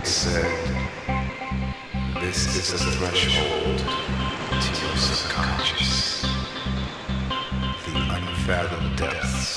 said, this is a threshold to your subconscious, the unfathomed depths